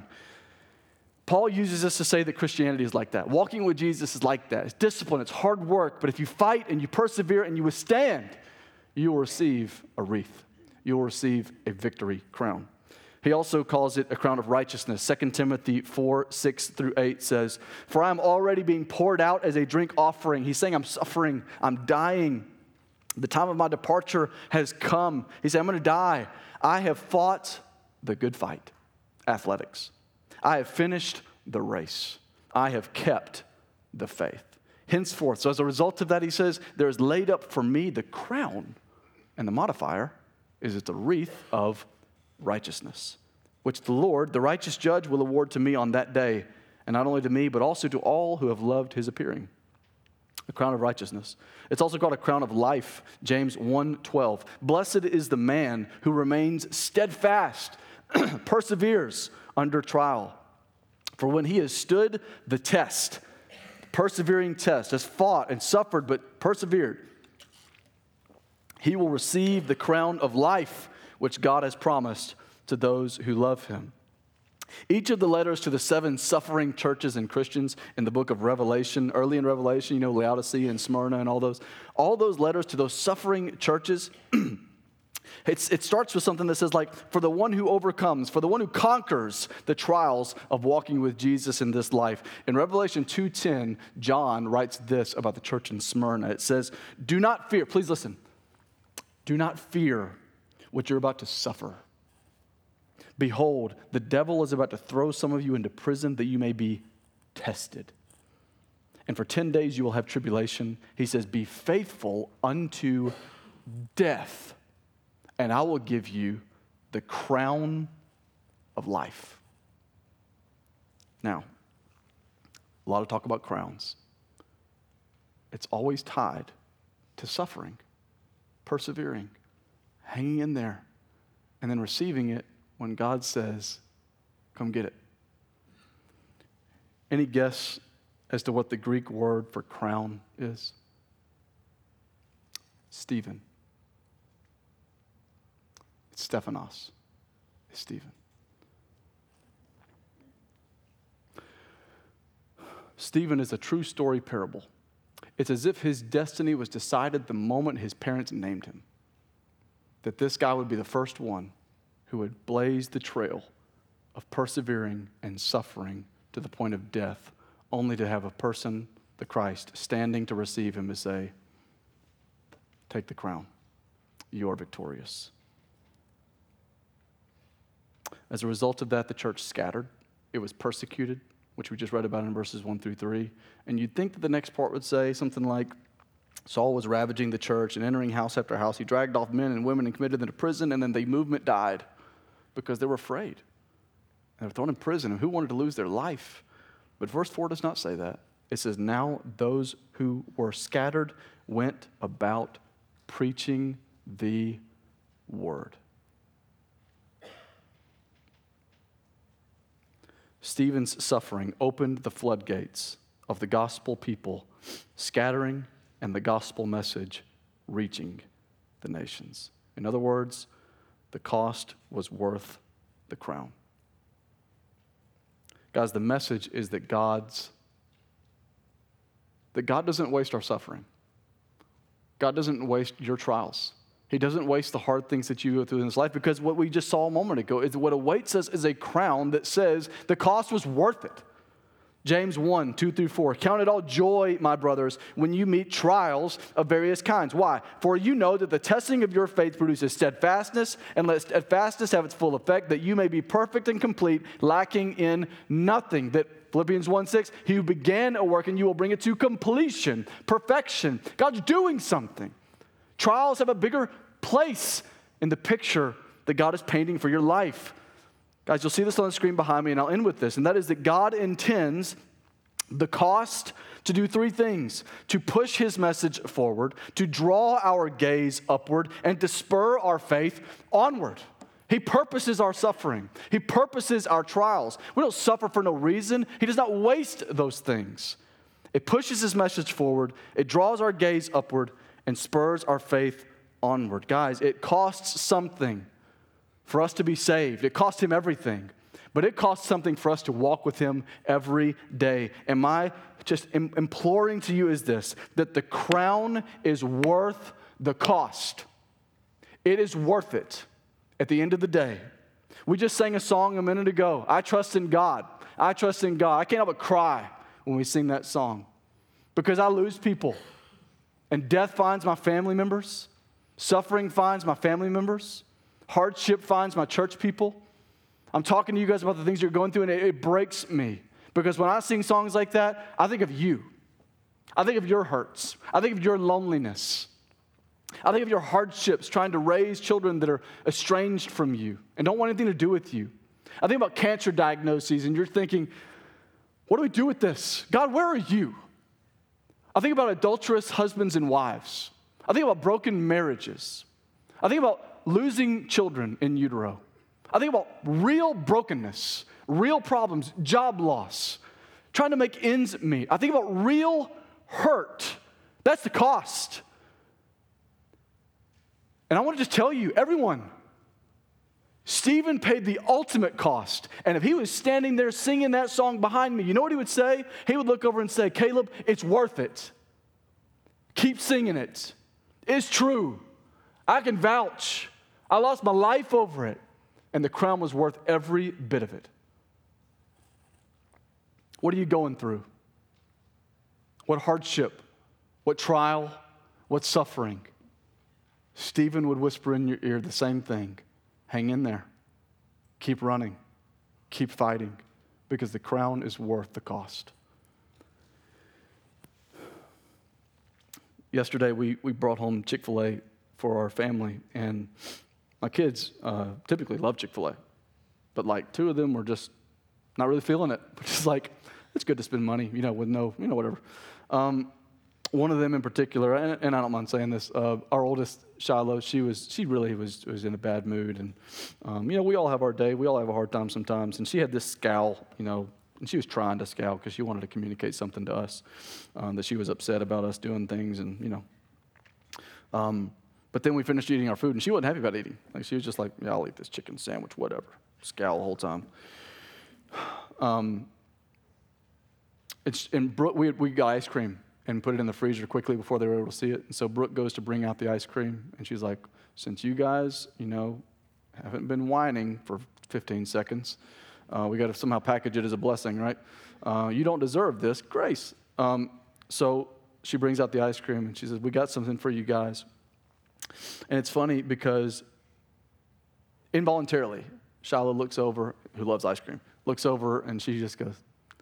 Paul uses this to say that Christianity is like that. Walking with Jesus is like that. It's discipline, it's hard work, but if you fight and you persevere and you withstand, you will receive a wreath. You will receive a victory crown. He also calls it a crown of righteousness. Second Timothy four, six through eight says, for I am already being poured out as a drink offering. He's saying I'm suffering, I'm dying. The time of my departure has come. He said, I'm going to die. I have fought the good fight, athletics. I have finished the race. I have kept the faith. Henceforth, so as a result of that, he says, there is laid up for me the crown, and the modifier is it's a wreath of righteousness, which the Lord, the righteous judge, will award to me on that day, and not only to me, but also to all who have loved his appearing. A crown of righteousness. It's also called a crown of life, James one twelve. Blessed is the man who remains steadfast, perseveres under trial. For when he has stood the test, persevering test, has fought and suffered but persevered, he will receive the crown of life which God has promised to those who love him. Each of the letters to the seven suffering churches and Christians in the book of Revelation, early in Revelation, you know, Laodicea and Smyrna and all those, all those letters to those suffering churches, It's, it starts with something that says, like, for the one who overcomes, for the one who conquers the trials of walking with Jesus in this life. In Revelation two ten, John writes this about the church in Smyrna. It says, do not fear, please listen, do not fear what you're about to suffer. Behold, the devil is about to throw some of you into prison that you may be tested. And for ten days you will have tribulation. He says, be faithful unto death, and I will give you the crown of life. Now, a lot of talk about crowns. It's always tied to suffering, persevering, hanging in there, and then receiving it when God says, come get it. Any guess as to what the Greek word for crown is? Stephen. It's Stephanos. It's Stephen. Stephen is a true story parable. It's as if his destiny was decided the moment his parents named him. That this guy would be the first one who would blaze the trail of persevering and suffering to the point of death, only to have a person, the Christ, standing to receive him and say, take the crown. You're victorious. As a result of that, the church scattered. It was persecuted, which we just read about in verses one through three. And you'd think that the next part would say something like, Saul was ravaging the church and entering house after house. He dragged off men and women and committed them to prison, and then the movement died because they were afraid. They were thrown in prison, and who wanted to lose their life? But verse four does not say that. It says, now those who were scattered went about preaching the word. Stephen's suffering opened the floodgates of the gospel people scattering and the gospel message reaching the nations. In other words, the cost was worth the crown. Guys, the message is that God's that God doesn't waste our suffering. God doesn't waste your trials. He doesn't waste the hard things that you go through in this life, because what we just saw a moment ago is what awaits us is a crown that says the cost was worth it. James one, two through four. Count it all joy, my brothers, when you meet trials of various kinds. Why? For you know that the testing of your faith produces steadfastness, and let steadfastness have its full effect, that you may be perfect and complete, lacking in nothing. That Philippians one six, he who began a work and you will bring it to completion, perfection. God's doing something. Trials have a bigger place in the picture that God is painting for your life. Guys, you'll see this on the screen behind me, and I'll end with this, and that is that God intends the cost to do three things: to push his message forward, to draw our gaze upward, and to spur our faith onward. He purposes our suffering. He purposes our trials. We don't suffer for no reason. He does not waste those things. It pushes his message forward, it draws our gaze upward, and spurs our faith onward. Guys, it costs something for us to be saved. It cost him everything, but it costs something for us to walk with him every day. And my just im- imploring to you is this, that the crown is worth the cost. It is worth it at the end of the day. We just sang a song a minute ago, I trust in God. I trust in God. I can't help but cry when we sing that song because I lose people, and death finds my family members. Suffering finds my family members. Hardship finds my church people. I'm talking to you guys about the things you're going through, and it, it breaks me. Because when I sing songs like that, I think of you. I think of your hurts. I think of your loneliness. I think of your hardships trying to raise children that are estranged from you and don't want anything to do with you. I think about cancer diagnoses, and you're thinking, what do we do with this? God, where are you? I think about adulterous husbands and wives. I think about broken marriages. I think about losing children in utero. I think about real brokenness, real problems, job loss, trying to make ends meet. I think about real hurt. That's the cost. And I want to just tell you, everyone, Stephen paid the ultimate cost. And if he was standing there singing that song behind me, you know what he would say? He would look over and say, Caleb, it's worth it. Keep singing it. It's true. I can vouch. I lost my life over it. And the crown was worth every bit of it. What are you going through? What hardship? What trial? What suffering? Stephen would whisper in your ear the same thing. Hang in there. Keep running. Keep fighting. Because the crown is worth the cost. Yesterday, we, we brought home Chick-fil-A for our family. And my kids uh, typically love Chick-fil-A. But like two of them were just not really feeling it. But just like, it's good to spend money, you know, with no, you know, whatever. Um, one of them in particular, and, and I don't mind saying this, uh, our oldest, Shiloh, she was, she really was, was in a bad mood. And, um, you know, we all have our day. We all have a hard time sometimes. And she had this scowl, you know, and she was trying to scowl because she wanted to communicate something to us, um, that she was upset about us doing things and, you know. Um, but then we finished eating our food, and she wasn't happy about eating. Like, she was just like, yeah, I'll eat this chicken sandwich, whatever. Scowl the whole time. Um, it's, and Brooke, we, we got ice cream and put it in the freezer quickly before they were able to see it. And so Brooke goes to bring out the ice cream, and she's like, since you guys, you know, haven't been whining for fifteen seconds, uh, we got to somehow package it as a blessing, right? Uh, you don't deserve this grace. Um, so she brings out the ice cream, and she says, we got something for you guys. And it's funny because involuntarily, Shiloh looks over, who loves ice cream, looks over, and she just goes,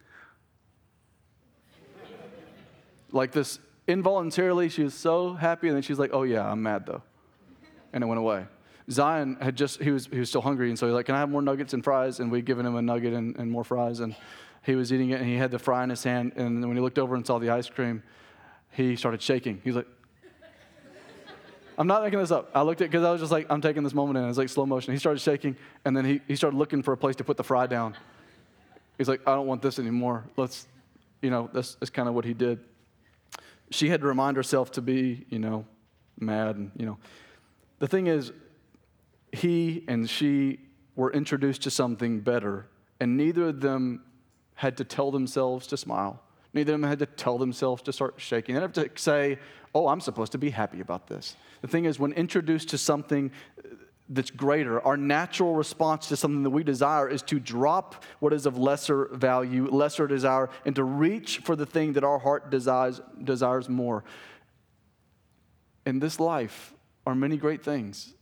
like this, involuntarily, she was so happy, and then she's like, oh yeah, I'm mad though. And it went away. Zion had just, he was he was still hungry, and so he's like, can I have more nuggets and fries? And we'd given him a nugget and, and more fries, and he was eating it, and he had the fry in his hand, and then when he looked over and saw the ice cream, he started shaking. He was like, I'm not making this up. I looked at, because I was just like, I'm taking this moment in. It was like slow motion. He started shaking, and then he, he started looking for a place to put the fry down. He's like, I don't want this anymore. Let's, you know, that's, that's kind of what he did. She had to remind herself to be, you know, mad. And, you know, the thing is, he and she were introduced to something better, and neither of them had to tell themselves to smile. Neither of them had to tell themselves to start shaking. They didn't have to say, oh, I'm supposed to be happy about this. The thing is, when introduced to something that's greater, our natural response to something that we desire is to drop what is of lesser value, lesser desire, and to reach for the thing that our heart desires, desires more. In this life are many great things,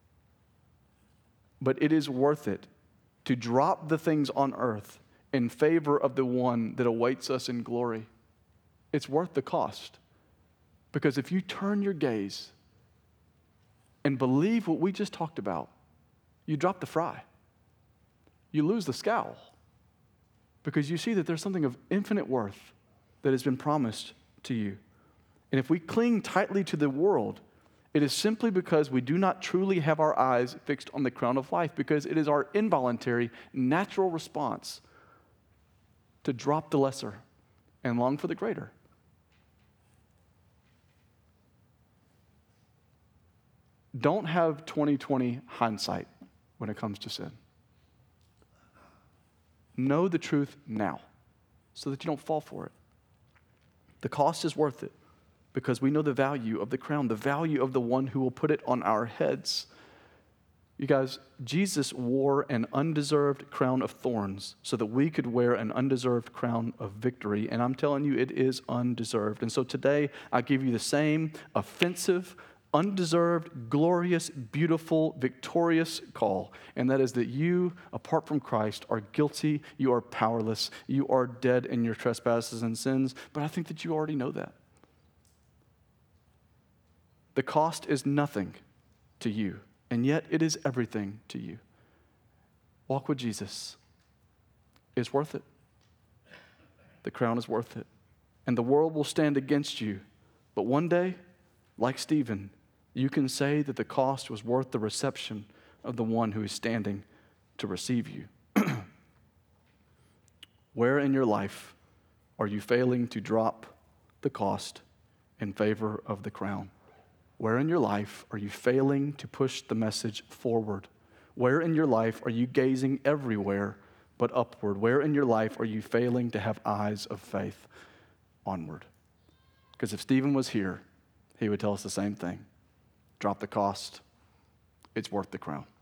but it is worth it to drop the things on earth in favor of the one that awaits us in glory. It's worth the cost. Because if you turn your gaze and believe what we just talked about, you drop the fry. You lose the scowl. Because you see that there's something of infinite worth that has been promised to you. And if we cling tightly to the world, it is simply because we do not truly have our eyes fixed on the crown of life, because it is our involuntary, natural response to drop the lesser and long for the greater. Don't have twenty twenty hindsight when it comes to sin. Know the truth now so that you don't fall for it. The cost is worth it because we know the value of the crown, the value of the one who will put it on our heads. You guys, Jesus wore an undeserved crown of thorns so that we could wear an undeserved crown of victory. And I'm telling you, it is undeserved. And so today, I give you the same offensive, undeserved, glorious, beautiful, victorious call. And that is that you, apart from Christ, are guilty, you are powerless, you are dead in your trespasses and sins. But I think that you already know that. The cost is nothing to you, and yet it is everything to you. Walk with Jesus. It's worth it. The crown is worth it. And the world will stand against you. But one day, like Stephen, you can say that the cost was worth the reception of the one who is standing to receive you. Where in your life are you failing to drop the cost in favor of the crown? Where in your life are you failing to push the message forward? Where in your life are you gazing everywhere but upward? Where in your life are you failing to have eyes of faith onward? Because if Stephen was here, he would tell us the same thing. Drop the cost. it's worth the crown.